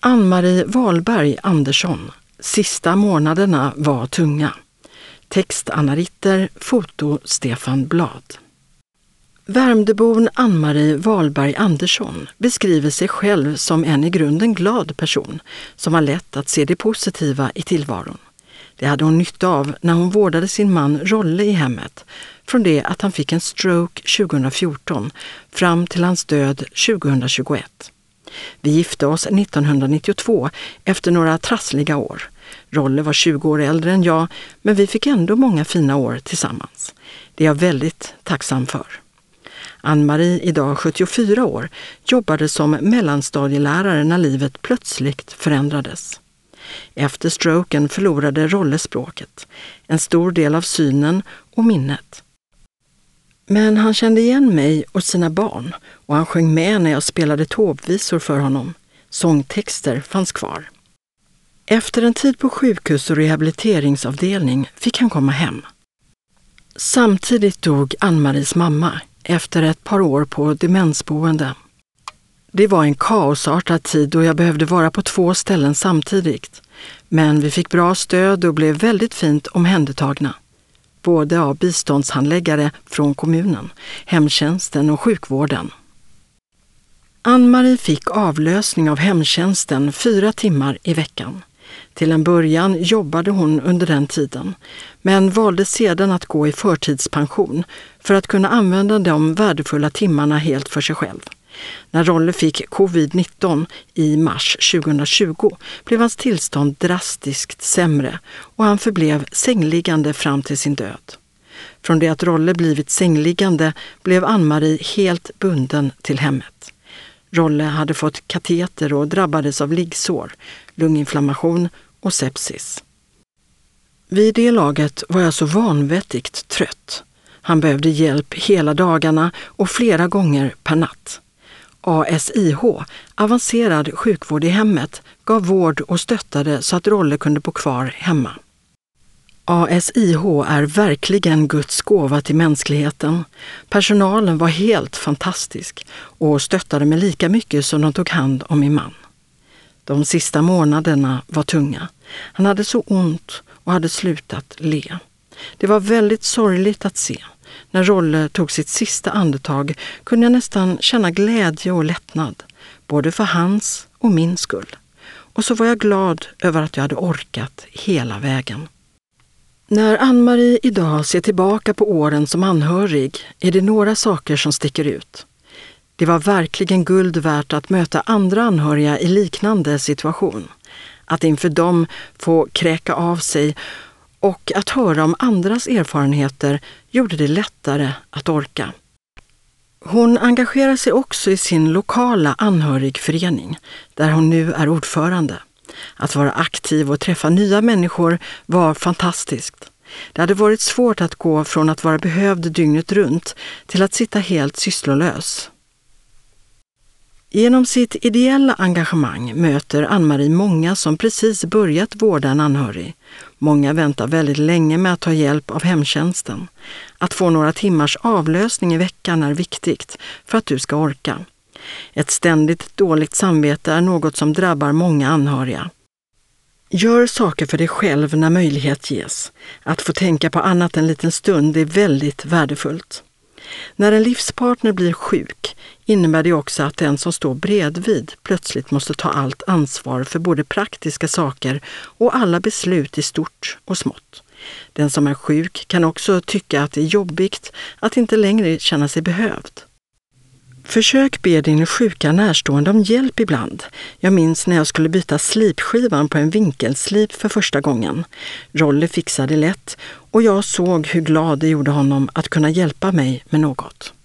Ann-Marie Wahlberg Andersson. Sista månaderna var tunga. Text Anna Ritter, foto Stefan Blad. Värmdöbon Ann-Marie Wahlberg Andersson beskriver sig själv som en i grunden glad person som har lätt att se det positiva i tillvaron. Det hade hon nytta av när hon vårdade sin man Rolle i hemmet, från det att han fick en stroke 2014 fram till hans död 2021. Vi gifte oss 1992 efter några trassliga år. Rolle var 20 år äldre än jag, men vi fick ändå många fina år tillsammans. Det är jag väldigt tacksam för. Ann-Marie, idag 74 år, jobbade som mellanstadielärare när livet plötsligt förändrades. Efter stroken förlorade Rolle språket, en stor del av synen och minnet. Men han kände igen mig och sina barn och han sjöng med när jag spelade tåbvisor för honom. Sångtexter fanns kvar. Efter en tid på sjukhus och rehabiliteringsavdelning fick han komma hem. Samtidigt dog Ann-Maries mamma efter ett par år på demensboende. Det var en kaosartad tid och jag behövde vara på 2 ställen samtidigt. Men vi fick bra stöd och blev väldigt fint omhändertagna. Både av biståndshandläggare från kommunen, hemtjänsten och sjukvården. Ann-Marie fick avlösning av hemtjänsten 4 timmar i veckan. Till en början jobbade hon under den tiden, men valde sedan att gå i förtidspension för att kunna använda de värdefulla timmarna helt för sig själv. När Rolle fick covid-19 i mars 2020 blev hans tillstånd drastiskt sämre och han förblev sängliggande fram till sin död. Från det att Rolle blivit sängliggande blev Ann-Marie helt bunden till hemmet. Rolle hade fått kateter och drabbades av liggsår, lunginflammation och sepsis. Vid det laget var jag så vanvettigt trött. Han behövde hjälp hela dagarna och flera gånger per natt. ASIH, avancerad sjukvård i hemmet, gav vård och stöttade så att Rolle kunde bo kvar hemma. ASIH är verkligen Guds gåva till mänskligheten. Personalen var helt fantastisk och stöttade mig lika mycket som de tog hand om min man. De sista månaderna var tunga. Han hade så ont och hade slutat le. Det var väldigt sorgligt att se. När Rolle tog sitt sista andetag kunde jag nästan känna glädje och lättnad, både för hans och min skull. Och så var jag glad över att jag hade orkat hela vägen. När Ann-Marie idag ser tillbaka på åren som anhörig är det några saker som sticker ut. Det var verkligen guld värt att möta andra anhöriga i liknande situation. Att inför dem få kräka av sig och att höra om andras erfarenheter gjorde det lättare att orka. Hon engagerar sig också i sin lokala anhörigförening, där hon nu är ordförande. Att vara aktiv och träffa nya människor var fantastiskt. Det hade varit svårt att gå från att vara behövd dygnet runt till att sitta helt sysslolös. Genom sitt ideella engagemang möter Ann-Marie många som precis börjat vårda en anhörig. Många väntar väldigt länge med att ta hjälp av hemtjänsten. Att få några timmars avlösning i veckan är viktigt för att du ska orka. Ett ständigt dåligt samvete är något som drabbar många anhöriga. Gör saker för dig själv när möjlighet ges. Att få tänka på annat en liten stund är väldigt värdefullt. När en livspartner blir sjuk innebär det också att den som står bredvid plötsligt måste ta allt ansvar för både praktiska saker och alla beslut i stort och smått. Den som är sjuk kan också tycka att det är jobbigt att inte längre känna sig behövd. Försök be din sjuka närstående om hjälp ibland. Jag minns när jag skulle byta slipskivan på en vinkelslip för första gången. Rolle fixade lätt och jag såg hur glad det gjorde honom att kunna hjälpa mig med något.